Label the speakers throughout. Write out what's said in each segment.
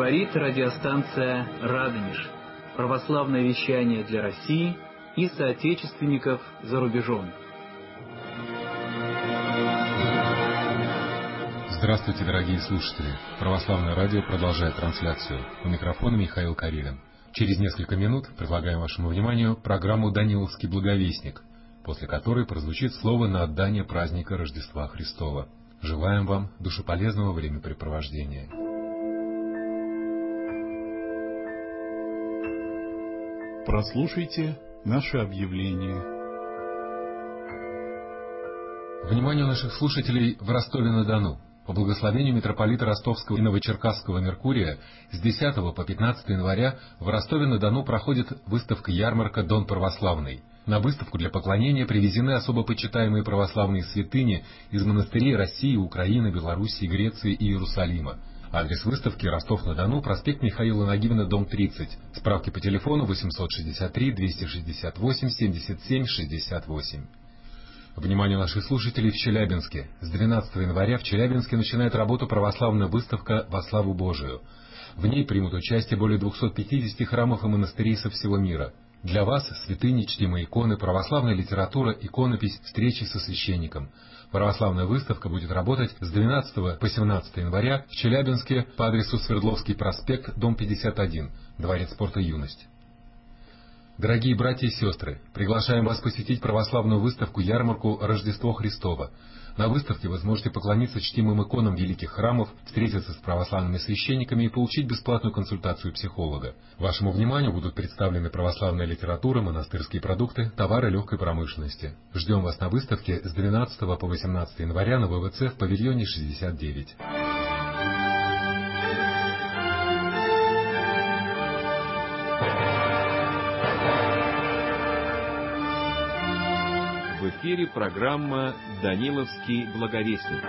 Speaker 1: Говорит радиостанция «Радонеж». Православное вещание для России и соотечественников за рубежом.
Speaker 2: Здравствуйте, дорогие слушатели! Православное радио продолжает трансляцию. У микрофона Михаил Карелин. Через несколько минут предлагаем вашему вниманию программу «Даниловский благовестник», после которой прозвучит слово на отдание праздника Рождества Христова. Желаем вам душеполезного времяпрепровождения.
Speaker 3: Прослушайте наше объявление.
Speaker 2: Вниманию наших слушателей в Ростове-на-Дону. По благословению митрополита Ростовского и Новочеркасского Меркурия с 10 по 15 января в Ростове-на-Дону проходит выставка-ярмарка «Дон Православный». На выставку для поклонения привезены особо почитаемые православные святыни из монастырей России, Украины, Белоруссии, Греции и Иерусалима. Адрес выставки: Ростов-на-Дону, проспект Михаила Нагибина, дом 30. Справки по телефону 863-268-77-68. Внимание наших слушателей в Челябинске. С 12 января в Челябинске начинает работу православная выставка «Во славу Божию». В ней примут участие более 250 храмов и монастырей со всего мира. Для вас святыни, чтимые иконы, православная литература, иконопись, встречи со священником. Православная выставка будет работать с 12 по 17 января в Челябинске по адресу Свердловский проспект, дом 51, Дворец спорта «Юность». Дорогие братья и сестры, приглашаем вас посетить православную выставку-ярмарку «Рождество Христово». На выставке вы сможете поклониться чтимым иконам великих храмов, встретиться с православными священниками и получить бесплатную консультацию психолога. Вашему вниманию будут представлены православная литература, монастырские продукты, товары легкой промышленности. Ждем вас на выставке с 12 по 18 января на ВВЦ в павильоне 69.
Speaker 4: В эфире программа «Даниловский благовестник».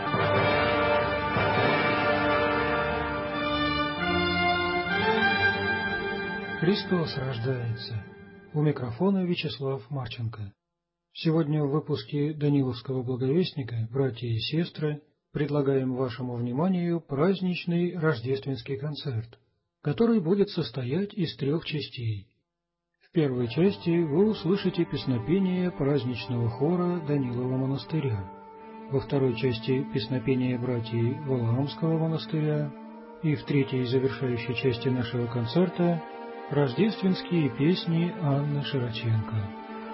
Speaker 5: Христос рождается. У микрофона Вячеслав Марченко. Сегодня в выпуске Даниловского благовестника, братья и сестры, предлагаем вашему вниманию праздничный рождественский концерт, который будет состоять из 3 частей. В первой части вы услышите песнопение праздничного хора Данилова монастыря, во второй части песнопение братьев Валаамского монастыря и в третьей завершающей части нашего концерта рождественские песни Анны Широченко.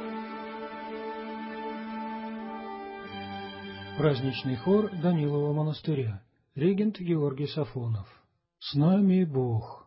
Speaker 5: Праздничный хор Данилова монастыря. Регент Георгий Сафонов. С нами Бог.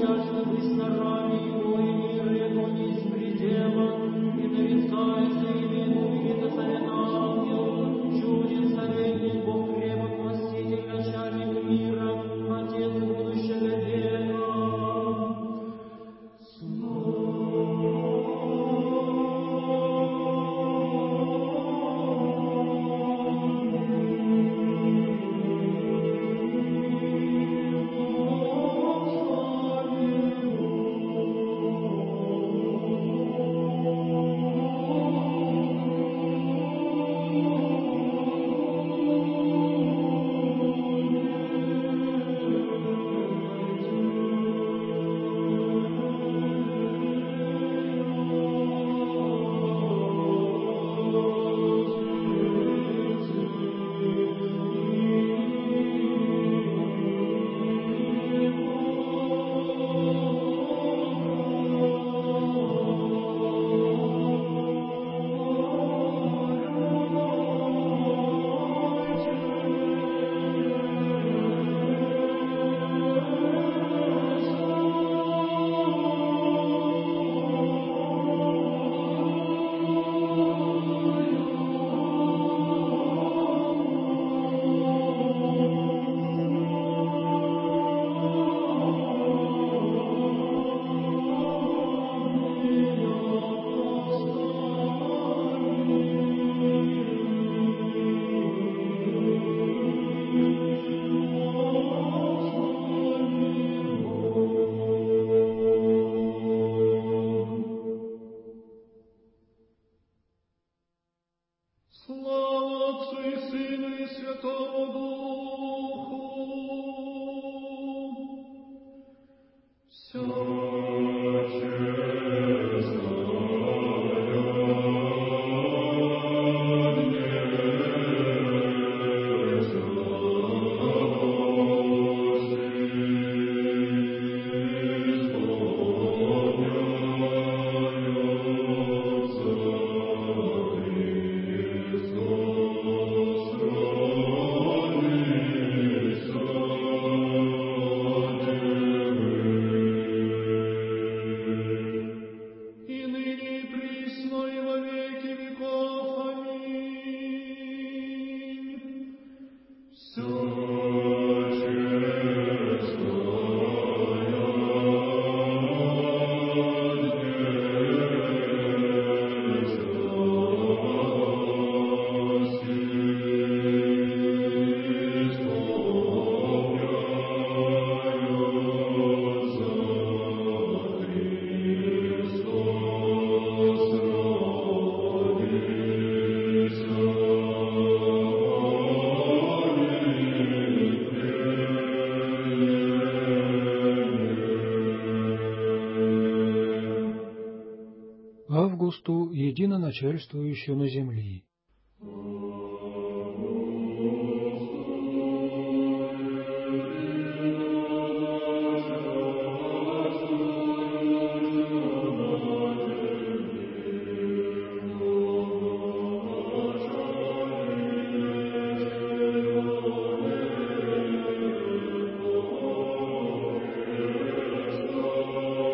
Speaker 5: Августу, единоначальствующему на земли.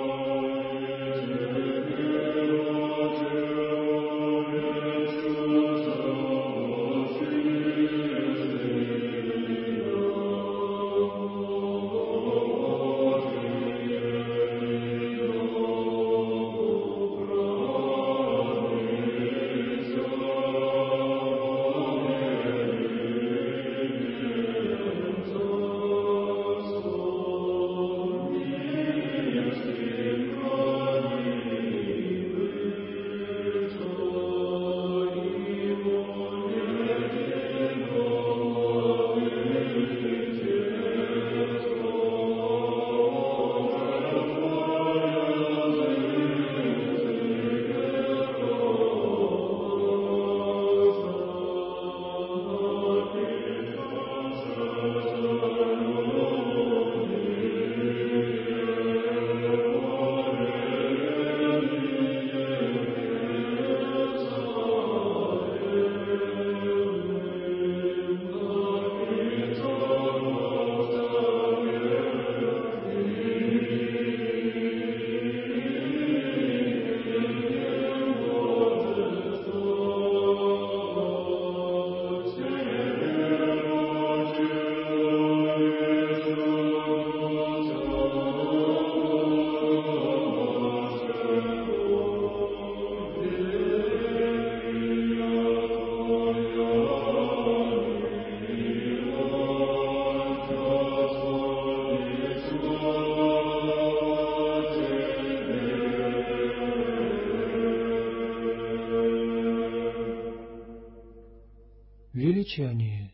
Speaker 6: Thank you.
Speaker 5: Примечание.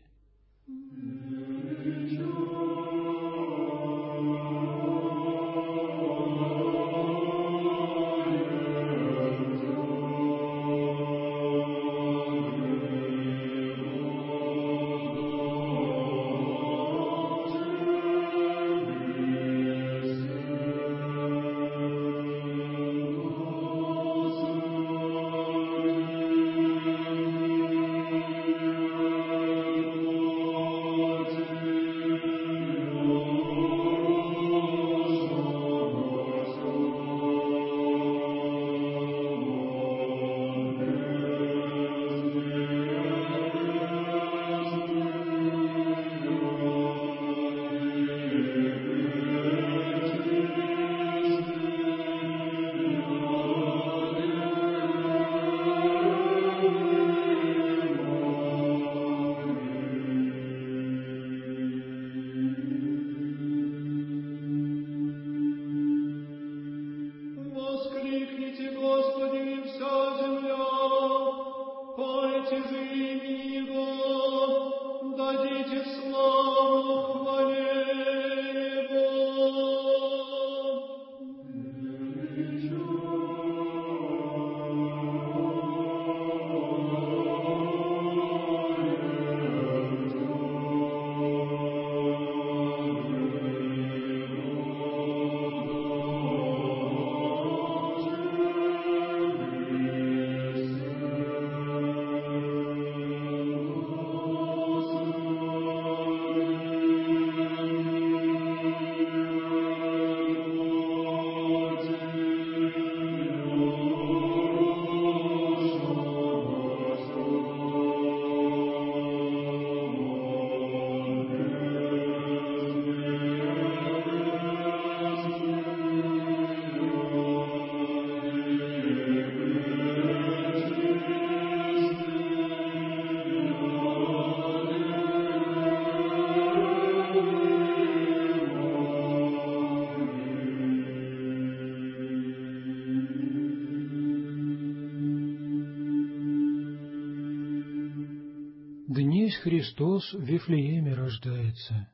Speaker 5: Днесь Христос в Вифлееме рождается.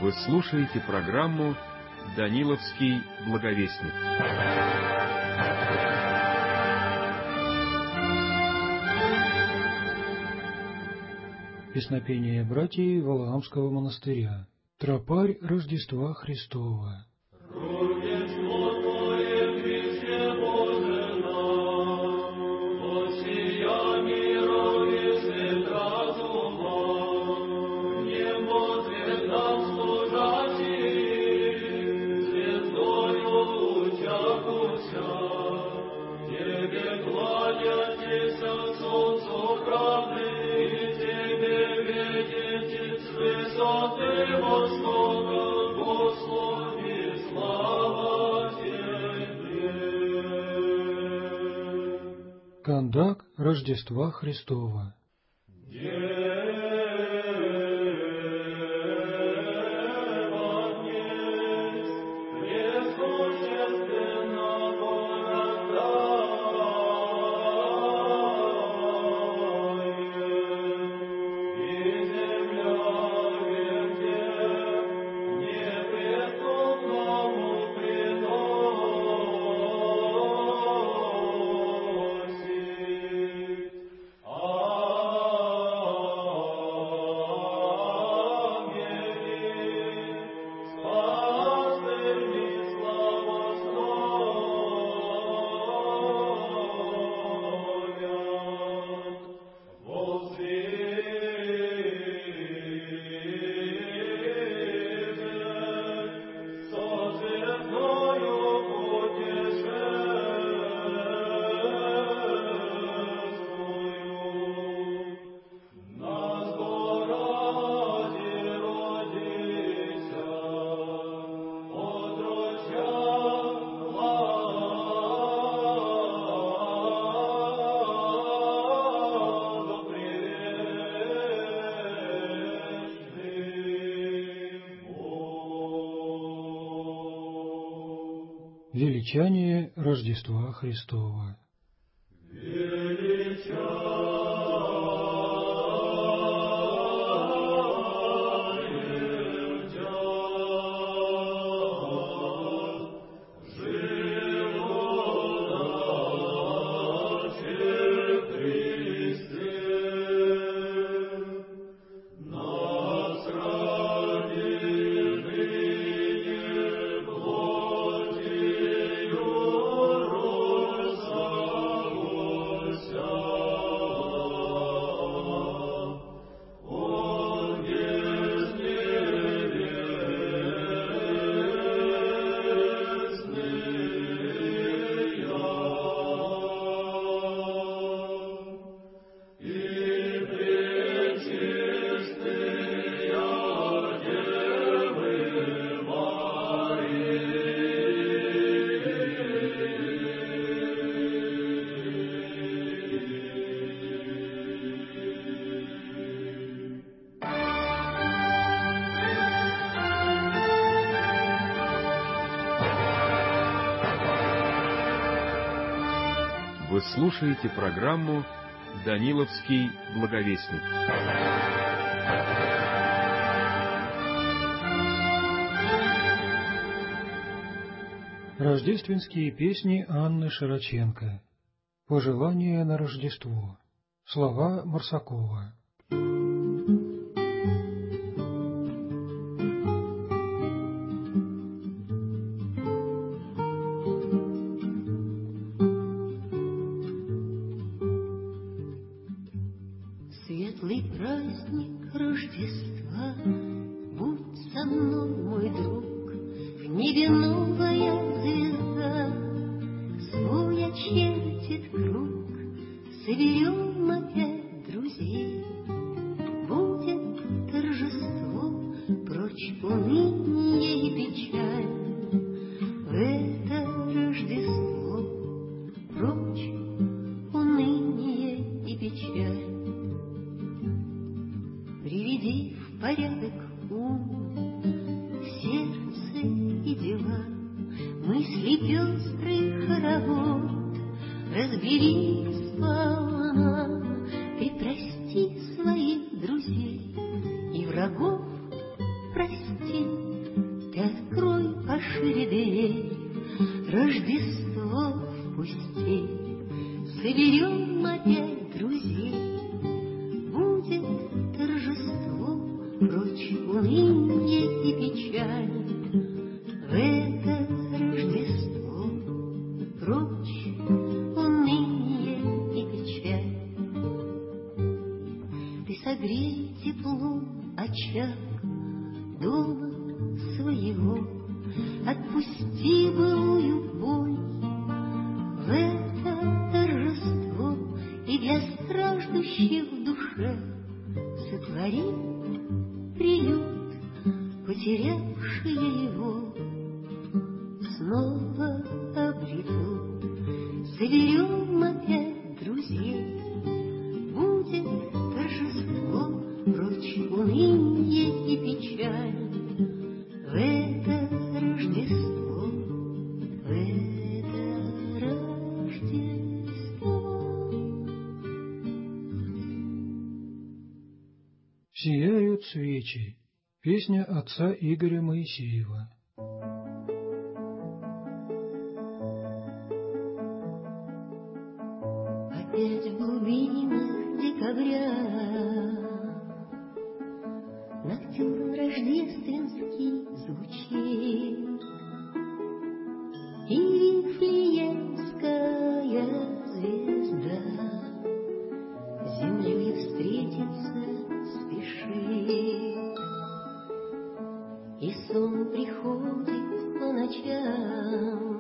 Speaker 4: Вы слушаете программу «Даниловский благовестник».
Speaker 5: Песнопение братьев Валаамского монастыря. Тропарь Рождества Христова. Кондак Рождества Христова. Величание Рождества Христова.
Speaker 4: Вы слушаете программу «Даниловский благовестник».
Speaker 5: Рождественские песни Анны Широченко. Пожелания на Рождество. Слова Марсакова.
Speaker 6: Светлый праздник Рождества, будь со мной, мой друг, в небе новая звезда свой очертит круг, соберем опять друзей, будет торжество, прочь уныние и печаль. В это Рождество прочь уныние и печаль. Приведи в порядок ум, сердце и дела, мысли пестрый хоровод, разбери сполна. Ты прости своих друзей и врагов прости. пошире дверь, Рождество в пустель. Соберем опять друзей, будет торжество, прочь уныние и печаль. В это Рождество прочь уныние и печаль. Ты согрей теплом очаг дома своего, отпусти былую боль. В это торжество и для страждущих в душе сотвори приют, потерявшие его снова обретут. Соберем опять друзей, будет торжество, прочь уныние и печаль. В это Рождество, в это Рождество.
Speaker 5: Сияют свечи. Песня отца Игоря Моисеева.
Speaker 6: Опять в глубинах декабря ноктюрн рождественский звучит, и Вифлеемская звезда с землей встретиться спешит. И сон приходит по ночам,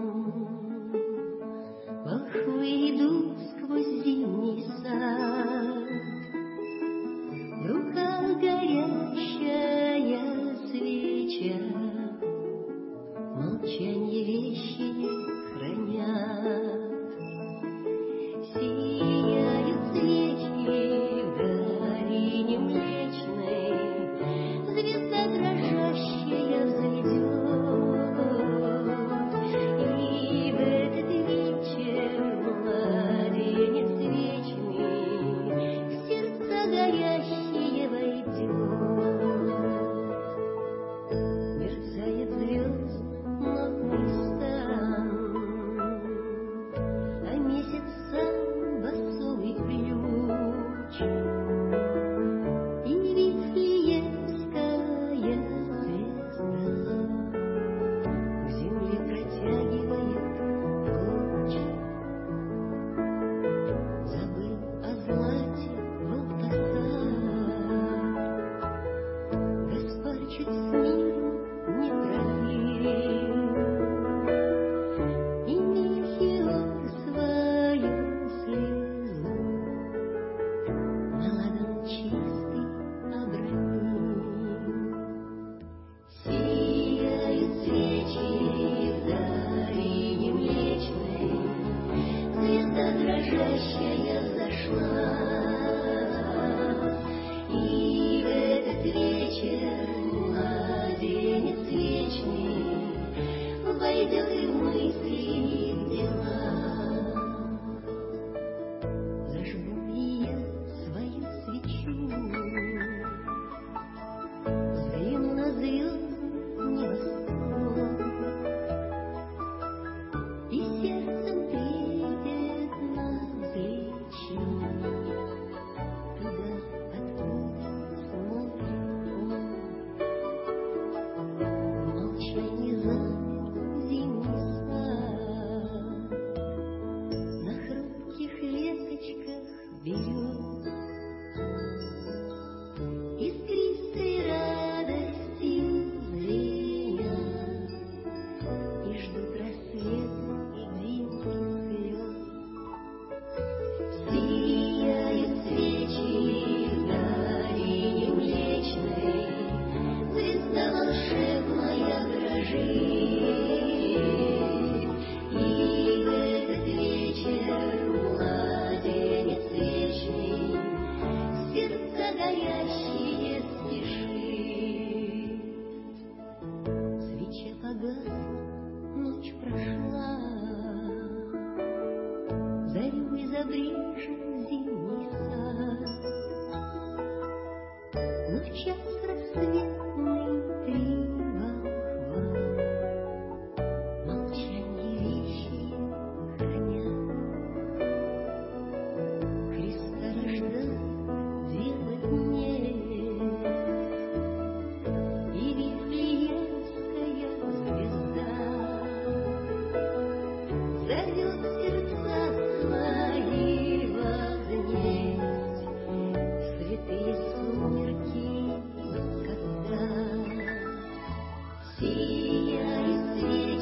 Speaker 6: волхвы идут сквозь зимний сад. В руках горящая свеча, молчанье вещи хранят. Сияют свечи в долине Млечной, звезда дрожащая взойдет. И в этот вечер младенец вечный в сердца горящие войдет. Мерцает звезд нотный стан, а месяц сам басовый ключ. И Вифлеемская звезда к земле протягивает луч. Забыл о злате волкосад, Гаспар чуть с миром не пролил, и Мельхиор свою слезу на ладан чистый обронил. Сияют свечи в долине Млечной, звезда дрожащая зашла. И в этот вечер младенец вечный войдет и в мысли, и в дела. Зажгу и я свою свечу, взгляну на звездный небосвод, и сердцем придет навстречу туда, откуда смотрит он. В молчании замер зимний сад, на хрупких веточках берез, искристой радости звенят, и ждут рассветных зимних слез. Сияют свечи в долине Млечной, звезда волшебная дрожит. И в этот вечер младенец вечный в сердца горящие спешит. Свеча погасла, ночь прошла, зарей забрежил зимний сад. Но в час рассветный три волхва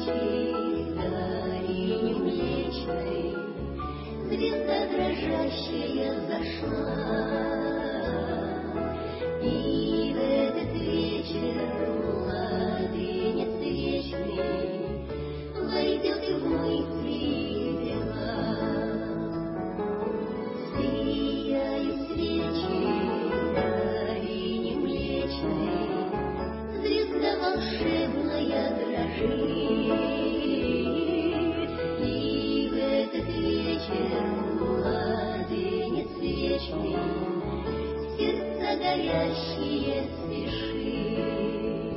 Speaker 6: свечи, Дарьи Млечной, звезда дрожащая зашла. И в этот вечер младенец вечный войдет в мысли дела. Сияют свечи, Дарьи Млечной, звезда волшебная дрожит. И в этот вечер младенец вечный сердца горящие спешит.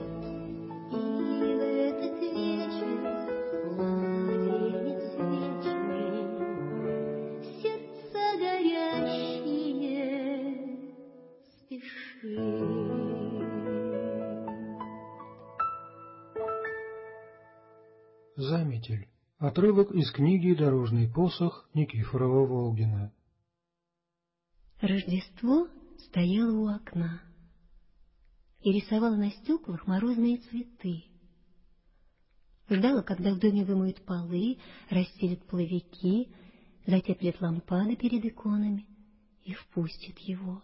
Speaker 6: И в этот вечер младенец вечный сердца горящие спешит.
Speaker 5: Заметель. Отрывок из книги «Дорожный посох» Никифорова Волгина.
Speaker 7: Рождество стояло у окна и рисовало на стеклах морозные цветы. Ждала, когда в доме вымоют полы, расстелят половики, затеплят лампады перед иконами и впустит его.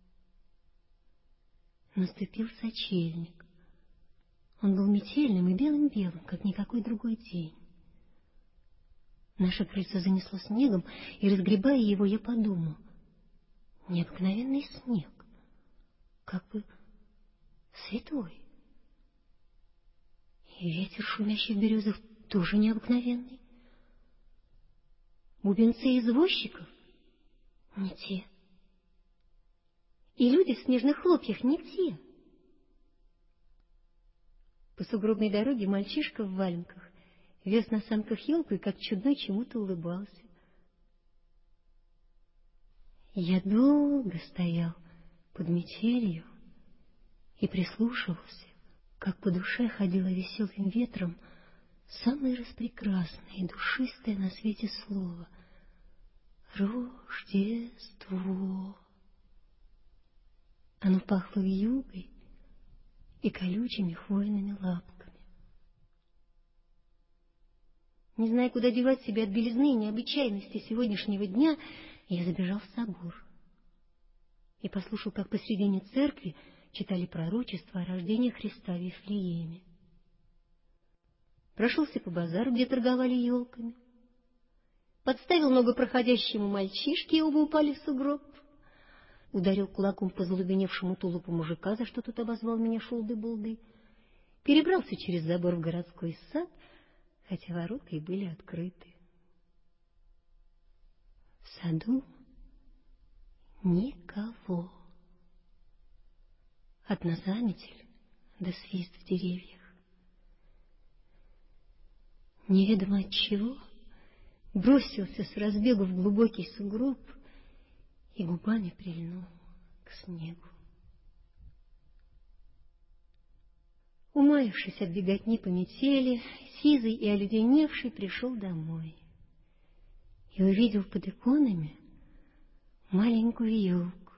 Speaker 7: Наступил сочельник. Он был метельным и белым-белым, как никакой другой день. Наше крыльцо занесло снегом, и, разгребая его, я подумал: необыкновенный снег, как бы святой. И ветер, шумящий в березах, тоже необыкновенный. Бубенцы извозчиков не те. И люди в снежных хлопьях не те. По сугробной дороге мальчишка в валенках вез на санках елку и как чудной чему-то улыбался. Я долго стоял под метелью и прислушивался, как по душе ходило веселым ветром самое распрекрасное и душистое на свете слово — Рождество. Оно пахло вьюгой и колючими хвойными лапками. Не зная, куда девать себя от белизны и необычайности сегодняшнего дня, я забежал в собор и послушал, как посредине церкви читали пророчество о рождении Христа в Вифлееме. Прошелся по базару, где торговали елками, подставил ногу проходящему мальчишке, и оба упали в сугроб, ударил кулаком по залубеневшему тулупу мужика, за что тот обозвал меня шулды-булды, перебрался через забор в городской сад, хотя ворота и были открыты. В саду никого. Одна заметель да свист в деревьях. Неведомо от чего бросился с разбегу в глубокий сугроб и губами прильнул к снегу. Умаявшись от беготни по метели, сизый и оледеневший пришел домой и увидел под иконами маленькую елку.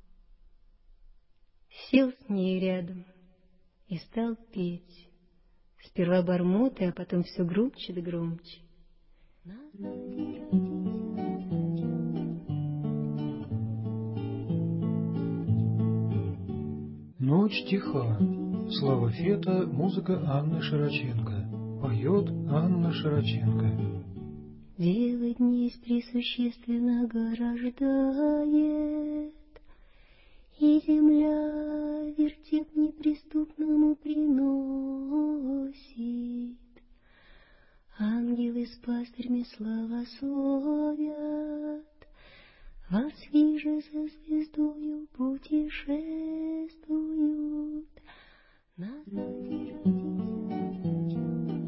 Speaker 7: Сел с ней рядом и стал петь, сперва бормотая, а потом все громче да громче.
Speaker 5: Ночь тиха. Слава Фета, музыка Анны Широченко. Поет Анна Широченко.
Speaker 7: Дело дней пресущественного рождает, и земля вертеп неприступному приносит. Ангелы с пастырьми славословят, возвиже со звездою путешествуют. На заде родился.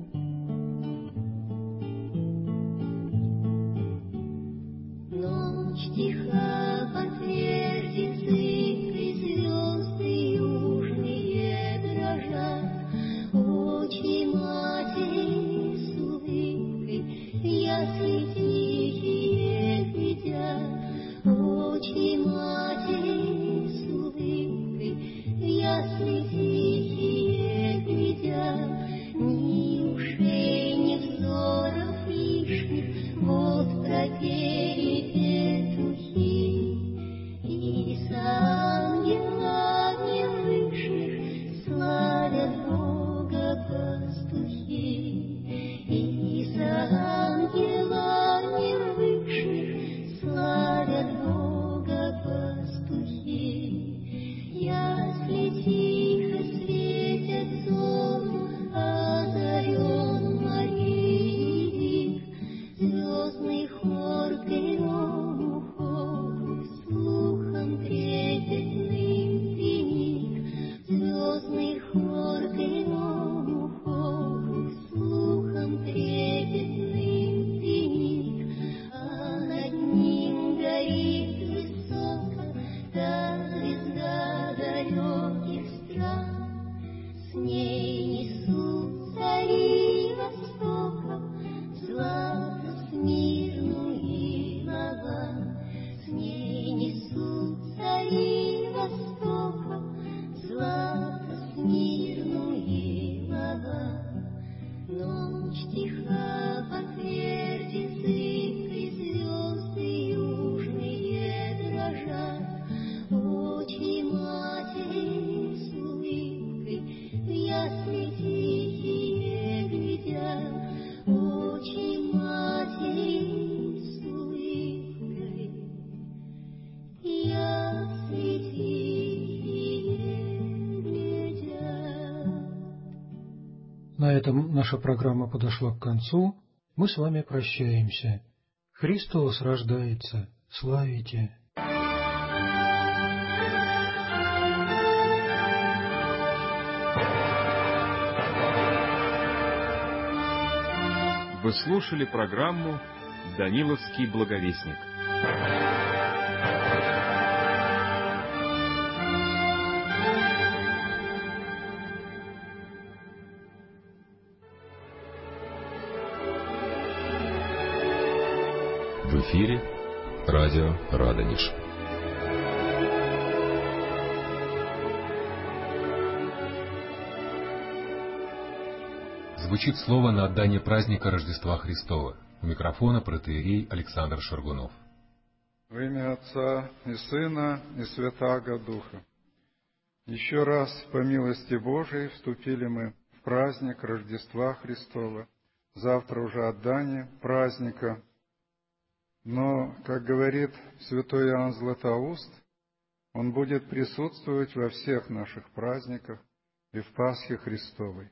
Speaker 6: Ночь тиха, подтвердится, и звезды южные дрожат. Очи матери с улыбкой в ясли тихие глядят. Очи матери с улыбкой в ясли тихие глядят. Ни ушей
Speaker 5: этом наша программа подошла к концу. Мы с вами прощаемся. Христос рождается. Славите!
Speaker 4: Вы слушали программу «Даниловский благовестник».
Speaker 2: В эфире радио Радонеж. Звучит слово на отдание праздника Рождества Христова. У микрофона протоиерей Александр Шаргунов.
Speaker 8: Во имя Отца и Сына и Святаго Духа. Еще раз, по милости Божией, вступили мы в праздник Рождества Христова. Завтра уже отдание праздника. Но, как говорит святой Иоанн Златоуст, он будет присутствовать во всех наших праздниках и в Пасхе Христовой.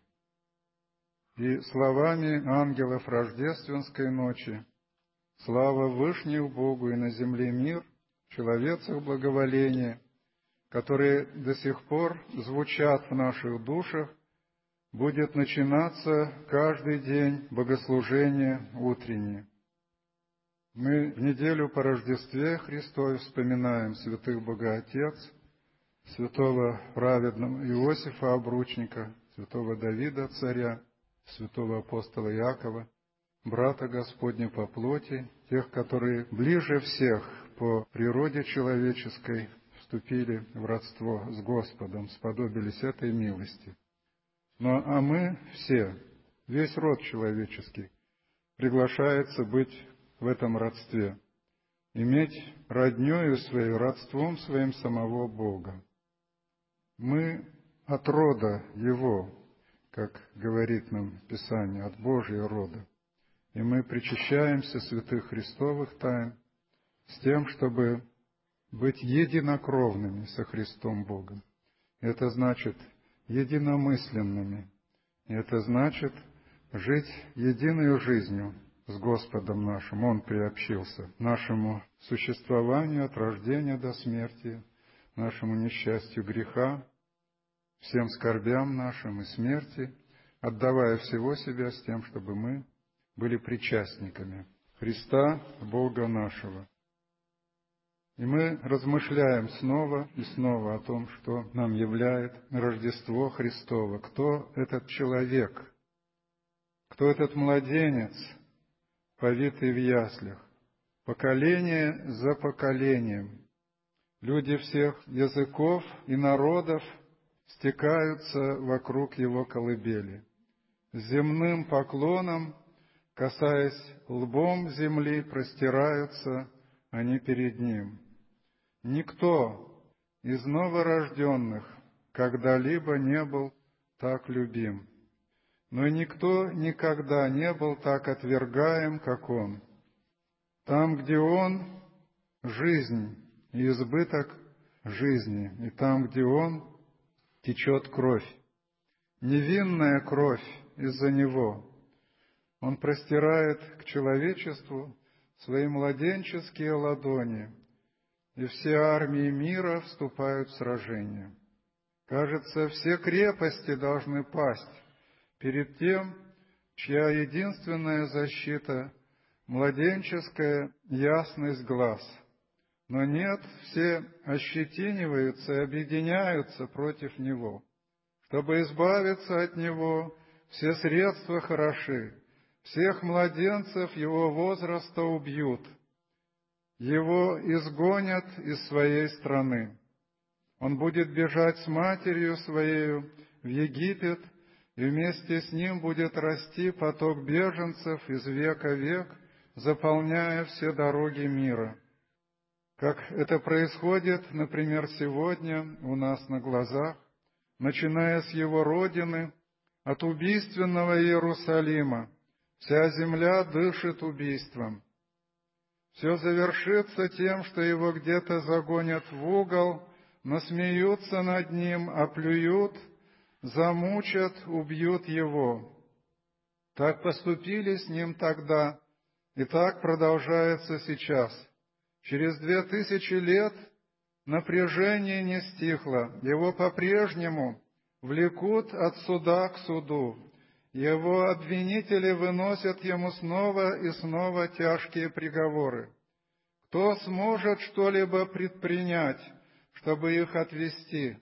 Speaker 8: И словами ангелов рождественской ночи: «Слава Вышнему Богу и на земле мир, в человецах благоволение», которые до сих пор звучат в наших душах, будет начинаться каждый день богослужение утреннее. Мы в неделю по Рождестве Христове вспоминаем святых Богоотец, святого праведного Иосифа Обручника, святого Давида Царя, святого апостола Иакова, брата Господня по плоти, тех, которые ближе всех по природе человеческой вступили в родство с Господом, сподобились этой милости. А мы все, весь род человеческий, приглашается быть в этом родстве, иметь роднёю своей, родством своим самого Бога. Мы от рода Его, как говорит нам Писание, от Божьего рода. И мы причащаемся святых Христовых тайн с тем, чтобы быть единокровными со Христом Богом. Это значит единомысленными. И это значит жить единой жизнью с Господом нашим. Он приобщился нашему существованию от рождения до смерти, нашему несчастью греха, всем скорбям нашим и смерти, отдавая всего себя с тем, чтобы мы были причастниками Христа, Бога нашего. И мы размышляем снова и снова о том, что нам являет Рождество Христово. Кто этот человек? Кто этот младенец, повитый в яслях? Поколение за поколением. Люди всех языков и народов стекаются вокруг его колыбели. С земным поклоном, касаясь лбом земли, простираются они перед ним. Никто из новорожденных когда-либо не был так любим, но и никто никогда не был так отвергаем, как он. Там, где он — жизнь и избыток жизни, и там, где он — течет кровь, невинная кровь из-за него. Он простирает к человечеству свои младенческие ладони, и все армии мира вступают в сражение. Кажется, все крепости должны пасть перед тем, чья единственная защита — младенческая ясность глаз. Но нет, все ощетиниваются и объединяются против него. Чтобы избавиться от него, все средства хороши, всех младенцев его возраста убьют, его изгонят из своей страны. Он будет бежать с матерью своею в Египет, и вместе с ним будет расти поток беженцев из века в век, заполняя все дороги мира. Как это происходит, например, сегодня у нас на глазах, начиная с его родины, от убийственного Иерусалима. Вся земля дышит убийством. Все завершится тем, что его где-то загонят в угол, насмеются над ним, оплюют, замучат, убьют его. Так поступили с ним тогда, и так продолжается сейчас. Через 2000 лет напряжение не стихло, его по-прежнему влекут от суда к суду, его обвинители выносят ему снова и снова тяжкие приговоры. Кто сможет что-либо предпринять, чтобы их отвести?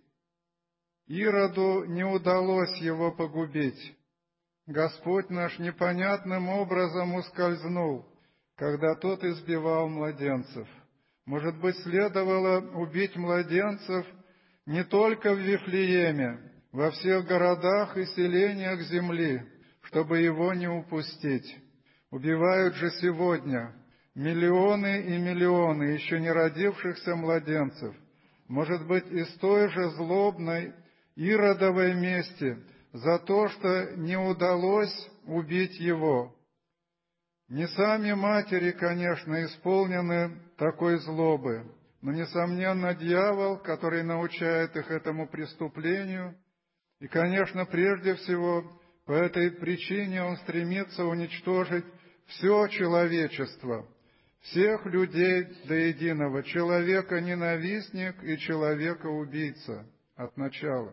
Speaker 8: Ироду не удалось его погубить. Господь наш непонятным образом ускользнул, когда тот избивал младенцев. Может быть, следовало убить младенцев не только в Вифлееме, во всех городах и селениях земли, чтобы его не упустить. Убивают же сегодня миллионы и миллионы еще не родившихся младенцев, может быть, из той же злобной иродовой мести за то, что не удалось убить его. Не сами матери, конечно, исполнены такой злобы, но, несомненно, дьявол, который научает их этому преступлению, и, конечно, прежде всего, по этой причине он стремится уничтожить все человечество, всех людей до единого, человека-ненавистник и человека-убийца от начала.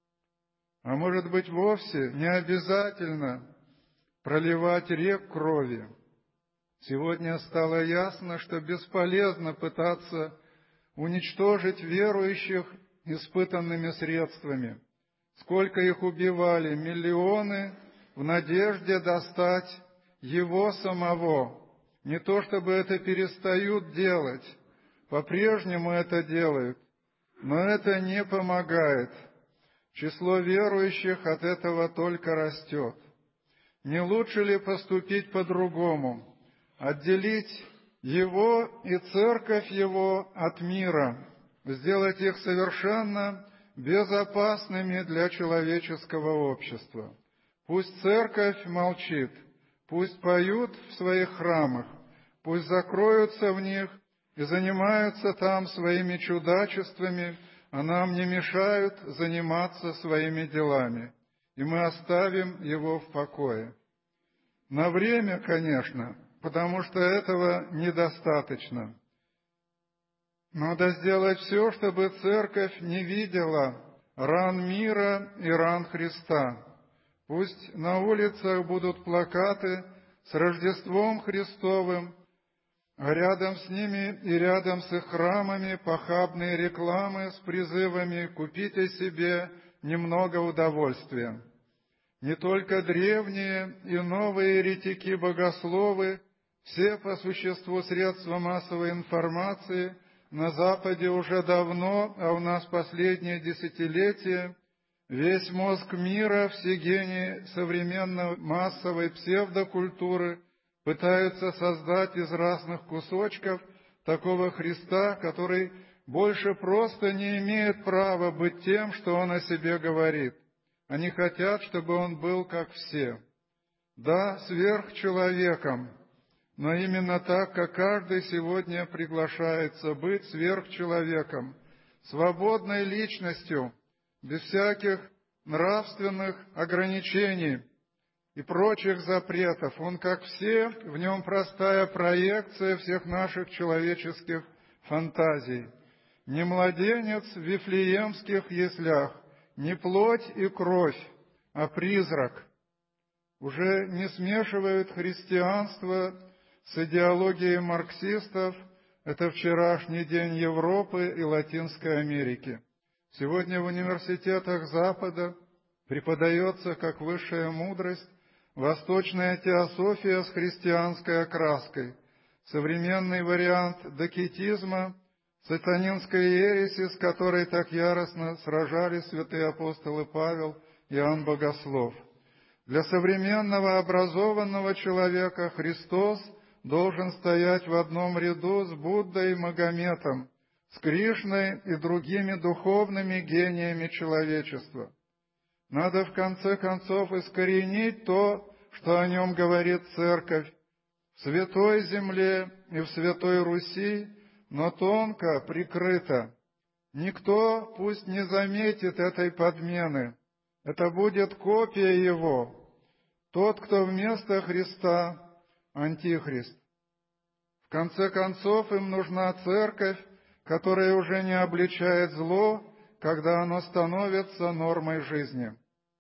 Speaker 8: А может быть, вовсе не обязательно проливать рек крови. Сегодня стало ясно, что бесполезно пытаться уничтожить верующих испытанными средствами. Сколько их убивали, миллионы, в надежде достать его самого. Не то чтобы это перестают делать, по-прежнему это делают, но это не помогает. Число верующих от этого только растет. Не лучше ли поступить по-другому? Отделить его и церковь его от мира, сделать их совершенно безопасными для человеческого общества. Пусть церковь молчит, пусть поют в своих храмах, пусть закроются в них и занимаются там своими чудачествами, а нам не мешают заниматься своими делами, и мы оставим его в покое. На время, конечно, потому что этого недостаточно. Надо сделать все, чтобы церковь не видела ран мира и ран Христа. Пусть на улицах будут плакаты с Рождеством Христовым, а рядом с ними и рядом с их храмами похабные рекламы с призывами «Купите себе немного удовольствия». Не только древние и новые еретики-богословы, все по существу средства массовой информации на Западе уже давно, а у нас последние десятилетия, весь мозг мира, все гении современной массовой псевдокультуры пытаются создать из разных кусочков такого Христа, который больше просто не имеет права быть тем, что Он о себе говорит. Они хотят, чтобы Он был как все. Да, сверхчеловеком, но именно так, как каждый сегодня приглашается быть сверхчеловеком, свободной личностью, без всяких нравственных ограничений и прочих запретов. Он, как все, в нем простая проекция всех наших человеческих фантазий. Не младенец в вифлеемских яслях, не плоть и кровь, а призрак. Уже не смешивают христианство с идеологией марксистов. Это вчерашний день Европы и Латинской Америки. Сегодня в университетах Запада преподается как высшая мудрость восточная теософия с христианской окраской, современный вариант докетизма, сатанинской ереси, с которой так яростно сражались святые апостолы Павел и Иоанн Богослов. Для современного образованного человека Христос должен стоять в одном ряду с Буддой и Магометом, с Кришной и другими духовными гениями человечества. Надо в конце концов искоренить то, что о нем говорит Церковь, в Святой Земле и в Святой Руси, но тонко, прикрыто. Никто пусть не заметит этой подмены. Это будет копия его. Тот, кто вместо Христа – антихрист. В конце концов, им нужна церковь, которая уже не обличает зло, когда оно становится нормой жизни.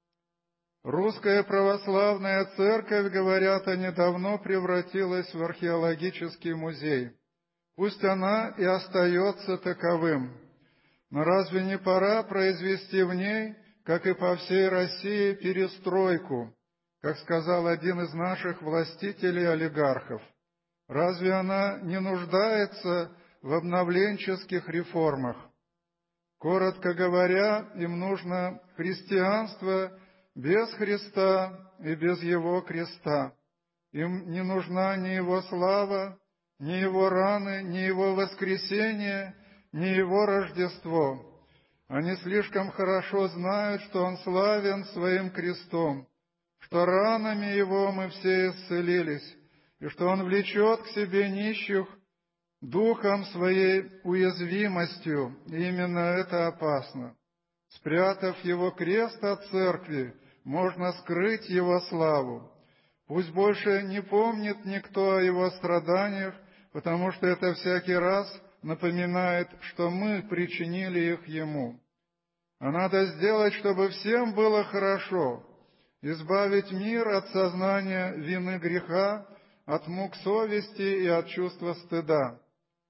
Speaker 8: Русская православная церковь, говорят они, давно превратилась в археологический музей. Пусть она и остается таковым. Но разве не пора произвести в ней, как и по всей России, перестройку, как сказал один из наших властителей-олигархов? Разве она не нуждается в обновленческих реформах? Коротко говоря, им нужно христианство без Христа и без Его креста. Им не нужна ни Его слава, ни Его раны, ни Его воскресение, ни Его Рождество. Они слишком хорошо знают, что Он славен Своим крестом, что ранами Его мы все исцелились, и что Он влечет к себе нищих духом Своей уязвимостью, и именно это опасно. Спрятав Его крест от церкви, можно скрыть Его славу. Пусть больше не помнит никто о Его страданиях, потому что это всякий раз напоминает, что мы причинили их Ему. А надо сделать, чтобы всем было хорошо, избавить мир от сознания вины греха, от мук совести и от чувства стыда.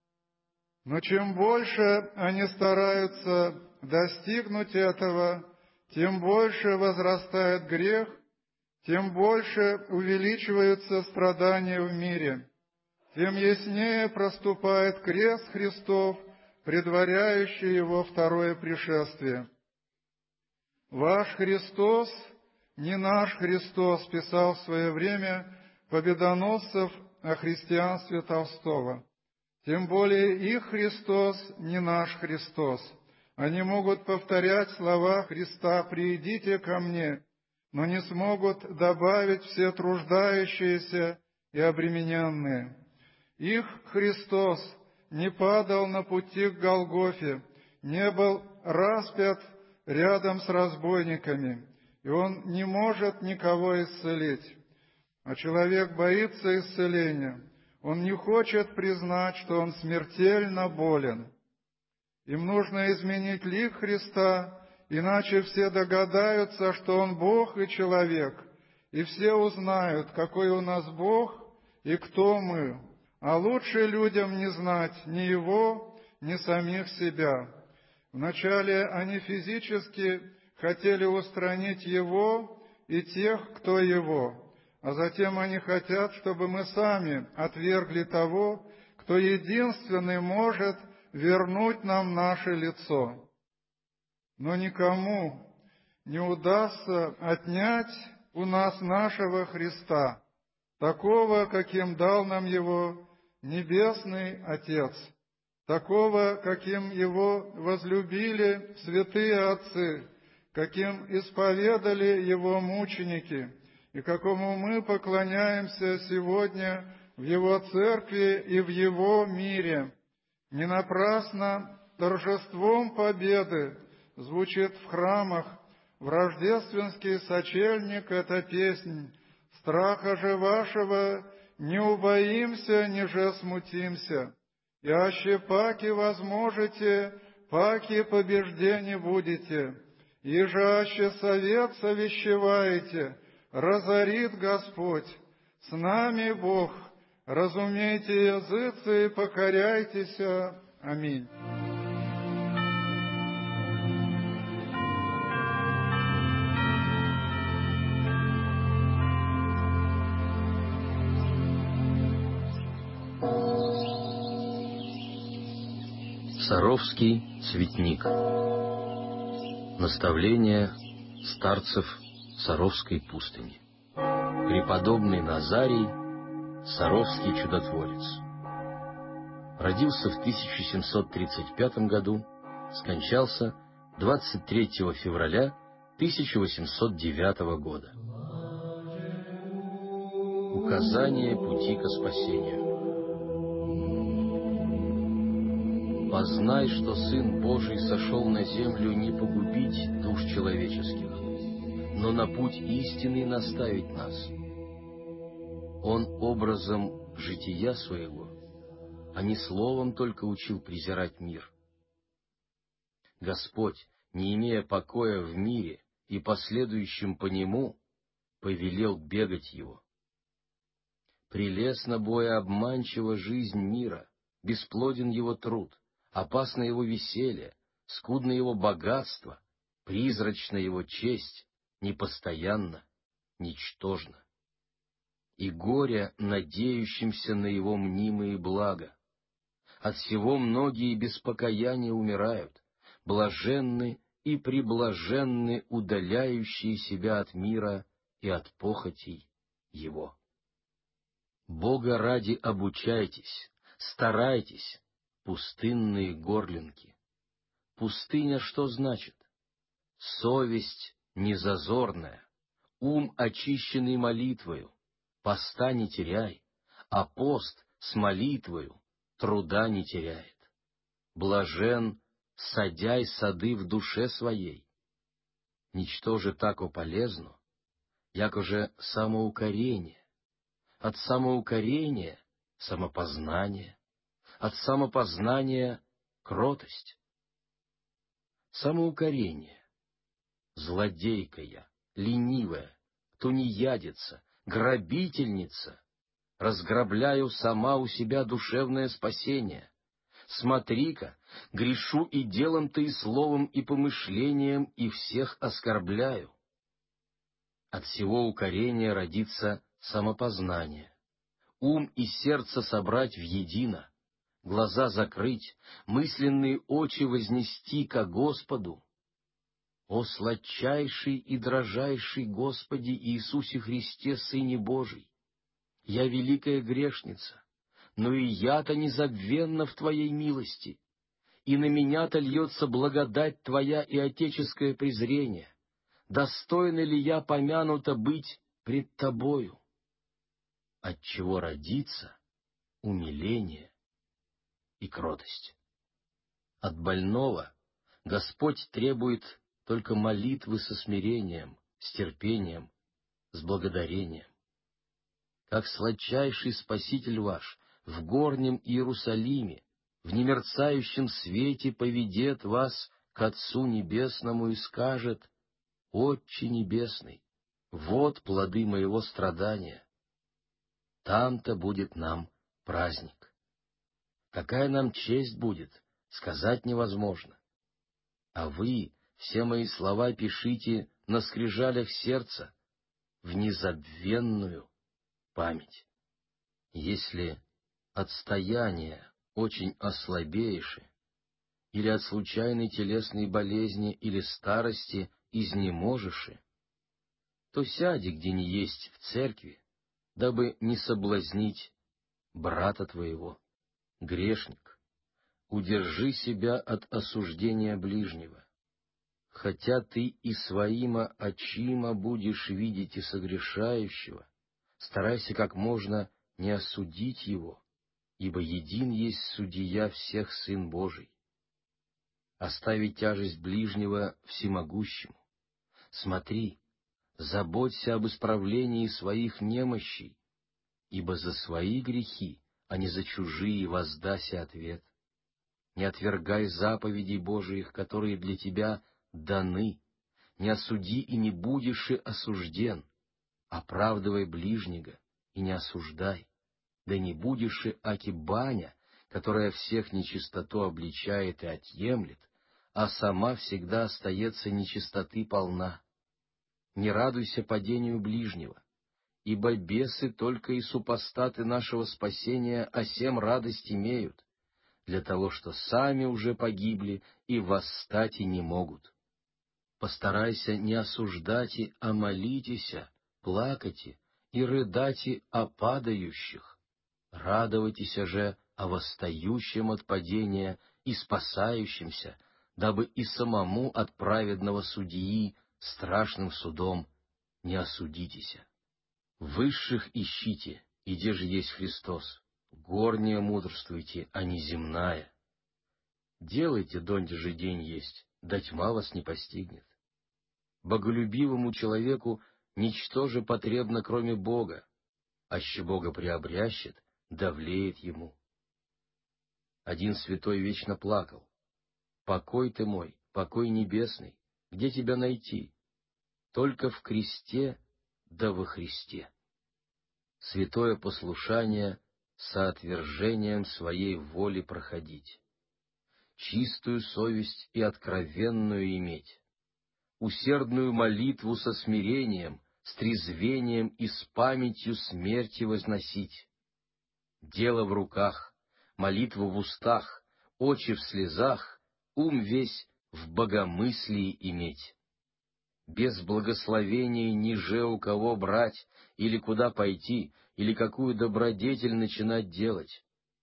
Speaker 8: Но чем больше они стараются достигнуть этого, тем больше возрастает грех, тем больше увеличиваются страдания в мире, тем яснее проступает крест Христов, предваряющий Его второе пришествие. «Ваш Христос, не наш Христос», писал в свое время Победоносцев о христианстве Толстого. Тем более их Христос не наш Христос. Они могут повторять слова Христа «Приидите ко мне», но не смогут добавить все труждающиеся и обремененные. Их Христос не падал на пути к Голгофе, не был распят рядом с разбойниками, и Он не может никого исцелить. А человек боится исцеления, он не хочет признать, что он смертельно болен. Им нужно изменить лик Христа, иначе все догадаются, что Он Бог и человек, и все узнают, какой у нас Бог и кто мы. А лучше людям не знать ни Его, ни самих себя. Вначале они физически хотели устранить Его и тех, кто Его, а затем они хотят, чтобы мы сами отвергли того, кто единственный может вернуть нам наше лицо. Но никому не удастся отнять у нас нашего Христа, такого, каким дал нам Его Небесный Отец, такого, каким Его возлюбили святые отцы, каким исповедали Его мученики, и какому мы поклоняемся сегодня в Его церкви и в Его мире. Не напрасно торжеством победы звучит в храмах в рождественский сочельник эта песнь: «Страха же вашего не убоимся, ниже смутимся, и аще паки возможете, паки побеждени будете, иже аще совет совещеваете, разорит Господь, с нами Бог, разумейте, языцы, и покоряйтесь. Аминь».
Speaker 9: Саровский цветник. Наставление старцев Саровской пустыни. Преподобный Назарий, Саровский чудотворец. Родился в 1735 году, скончался 23 февраля 1809 года. Указание пути ко спасению. «Познай, что Сын Божий сошел на землю не погубить душ человеческих, но на путь истинный наставить нас. Он образом жития своего, а не словом только учил презирать мир. Господь, не имея покоя в мире и последующим по нему, повелел бегать его. Прелестна обманчива жизнь мира, бесплоден его труд, опасно его веселье, скудно его богатство, призрачна его честь, непостоянна, ничтожна. И горе надеющимся на его мнимые блага. От всего многие без покаяния умирают, блаженны и приблаженны удаляющие себя от мира и от похотей его. Бога ради обучайтесь, старайтесь, пустынные горлинки. Пустыня что значит? Совесть незазорная, ум очищенный молитвою, поста не теряй, а пост с молитвою труда не теряет. Блажен, садяй сады в душе своей. Ничто же тако полезно, яко же самоукорение. От самоукорения — самопознание, от самопознания — кротость. Самоукорение. Злодейка я, ленивая, тунеядица, грабительница, разграбляю сама у себя душевное спасение. Смотри-ка, грешу и делом-то, и словом, и помышлением, и всех оскорбляю. От всего укорения родится самопознание, ум и сердце собрать в едино, глаза закрыть, мысленные очи вознести ко Господу. О сладчайший и дрожайший Господи Иисусе Христе, Сыне Божий! Я великая грешница, но и я-то незабвенна в Твоей милости, и на меня-то льется благодать Твоя и отеческое презрение. Достойна ли я помянута быть пред Тобою? Отчего родится умиление и кротость. От больного Господь требует только молитвы со смирением, с терпением, с благодарением. Как сладчайший Спаситель ваш в горнем Иерусалиме, в немерцающем свете поведет вас к Отцу Небесному и скажет: «Отче Небесный, вот плоды моего страдания». Там-то будет нам праздник. Какая нам честь будет, сказать невозможно. А вы все мои слова пишите на скрижалях сердца, в незабвенную память. Если от стояния очень ослабеешь, или от случайной телесной болезни или старости изнеможешь, то сяди, где ни есть, в церкви, дабы не соблазнить брата твоего, грешник. Удержи себя от осуждения ближнего. Хотя ты и своима очима будешь видеть и согрешающего, старайся как можно не осудить его, ибо един есть судья всех Сын Божий. Остави тяжесть ближнего всемогущему. Смотри, заботься об исправлении своих немощей, ибо за свои грехи, а не за чужие воздася ответ. Не отвергай заповедей Божиих, которые для тебя даны, не осуди и не будешь и осужден, оправдывай ближнего и не осуждай, да не будешь и аки баня, которая всех нечистоту обличает и отъемлет, а сама всегда остается нечистоты полна. Не радуйся падению ближнего, ибо бесы только и супостаты нашего спасения о сем радость имеют, для того, что сами уже погибли и восстать и не могут. Постарайся не осуждать, а молитеся, плакайте и рыдайте о падающих, радовайтесь же о восстающем от падения и спасающемся, дабы и самому от праведного судьи страшным судом не осудитеся. Высших ищите, и где же есть Христос, горняя мудрствуйте, а не земная. Делайте, донде же день есть, да тьма вас не постигнет. Боголюбивому человеку ничто же потребно, кроме Бога, аще Бога приобрящет, давлеет ему. Один святой вечно плакал: «Покой ты мой, покой небесный, где тебя найти? Только в кресте, да во Христе». Святое послушание соотвержением своей воли проходить, чистую совесть и откровенную иметь, усердную молитву со смирением, с трезвением и с памятью смерти возносить, дело в руках, молитву в устах, очи в слезах, ум весь в богомыслии иметь. Без благословения ниже у кого брать, или куда пойти, или какую добродетель начинать делать.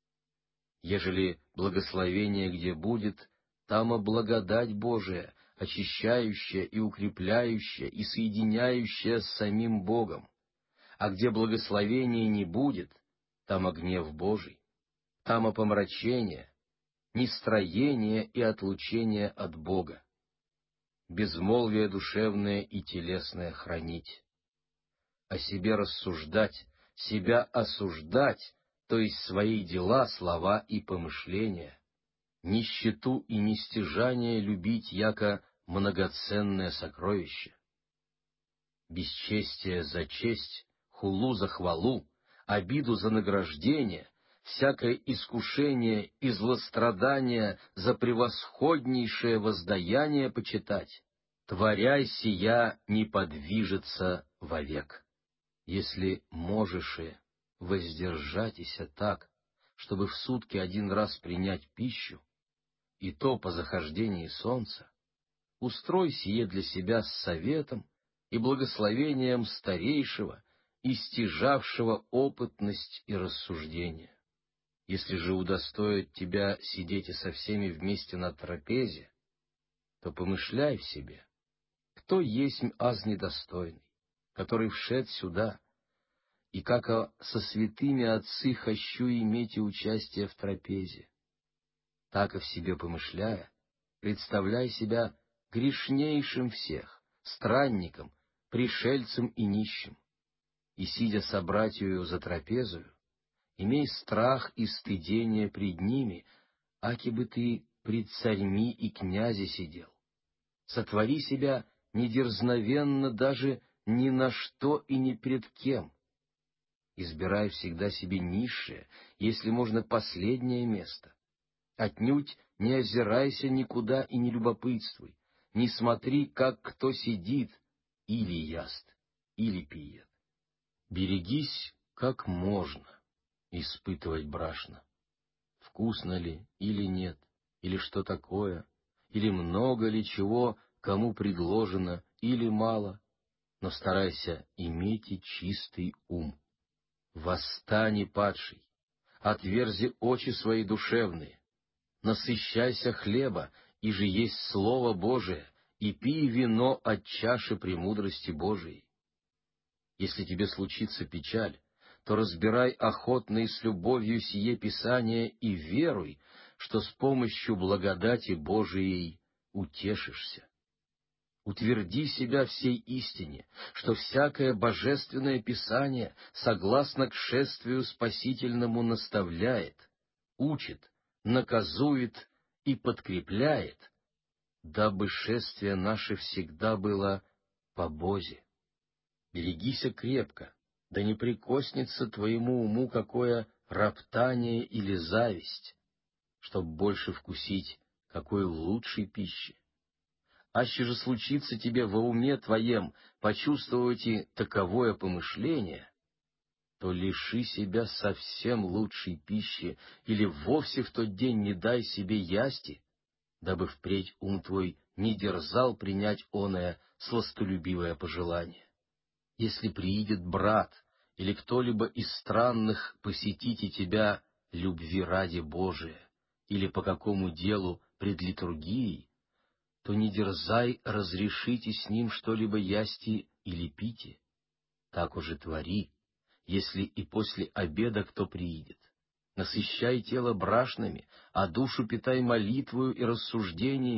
Speaker 9: Ежели благословение где будет, там и благодать Божия, очищающая и укрепляющая и соединяющая с самим Богом. А где благословения не будет, там и гнев Божий, там и помрачение, нестроение и отлучение от Бога. Безмолвие душевное и телесное хранить. О себе рассуждать, себя осуждать, то есть свои дела, слова и помышления, нищету и нестяжание любить, яко многоценное сокровище. Бесчестие за честь, хулу за хвалу, обиду за награждение, всякое искушение и злострадание за превосходнейшее воздаяние почитать, творя сия не подвижется вовек. Если можешь и воздержатися так, чтобы в сутки один раз принять пищу, и то по захождении солнца, устрой сие для себя с советом и благословением старейшего, истяжавшего опытность и рассуждение. Если же удостоит тебя сидеть и со всеми вместе на трапезе, то помышляй в себе, кто есть аз недостойный, который вшед сюда, и како со святыми отцы хочу иметь и участие в трапезе. Так и в себе помышляя, представляй себя грешнейшим всех, странником, пришельцем и нищим, и, сидя со братьею за трапезою, имей страх и стыдение пред ними, аки бы ты пред царьми и князи сидел. Сотвори себя недерзновенно даже ни на что и ни пред кем. Избирай всегда себе низшее, если можно последнее место. Отнюдь не озирайся никуда и не любопытствуй, не смотри, как кто сидит, или яст, или пиет. Берегись, как можно испытывать брашно. Вкусно ли или нет, или что такое, или много ли чего кому предложено, или мало, но старайся иметь и чистый ум. Восстань, падший, отверзи очи свои душевные, насыщайся хлеба, и же есть Слово Божие, и пей вино от чаши премудрости Божией. Если тебе случится печаль, то разбирай охотно и с любовью сие Писание и веруй, что с помощью благодати Божией утешишься. Утверди себя в сей истине, что всякое божественное Писание согласно к шествию спасительному наставляет, учит, наказует и подкрепляет, дабы шествие наше всегда было по Бозе. Берегися крепко, да не прикоснется твоему уму какое роптание или зависть, чтоб больше вкусить какой лучшей пищи. Аще же случится тебе во уме твоем почувствовать и таковое помышление, то лиши себя совсем лучшей пищи или вовсе в тот день не дай себе ясти, дабы впредь ум твой не дерзал принять оное сластолюбивое пожелание. Если приидет брат или кто-либо из странных посетите тебя любви ради Божия или по какому делу пред литургией, то не дерзай разрешите с ним что-либо ясти или пите. Так уже твори, если и после обеда кто приидет. Насыщай тело брашными, а душу питай молитвою и рассуждениями,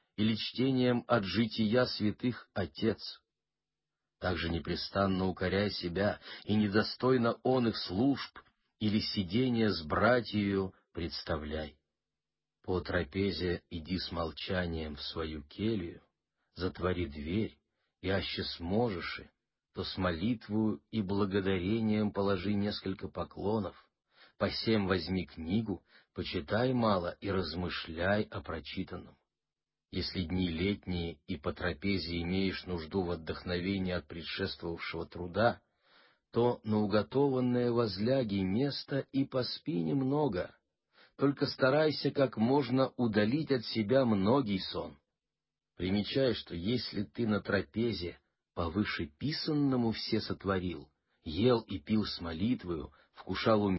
Speaker 9: или чтением от жития святых отец. Также непрестанно укоряй себя, и недостойно он их служб или сидения с братьею представляй. По трапезе иди с молчанием в свою келью, затвори дверь, и аще сможешь, то с молитвою и благодарением положи несколько поклонов, посем возьми книгу, почитай мало и размышляй о прочитанном. Если дни летние и по трапезе имеешь нужду в отдохновении от предшествовавшего труда, то на уготованное возляги место и поспи немного, только старайся как можно удалить от себя многий сон. Примечай, что если ты на трапезе по вышеписанному все сотворил, ел и пил с молитвою, вкушал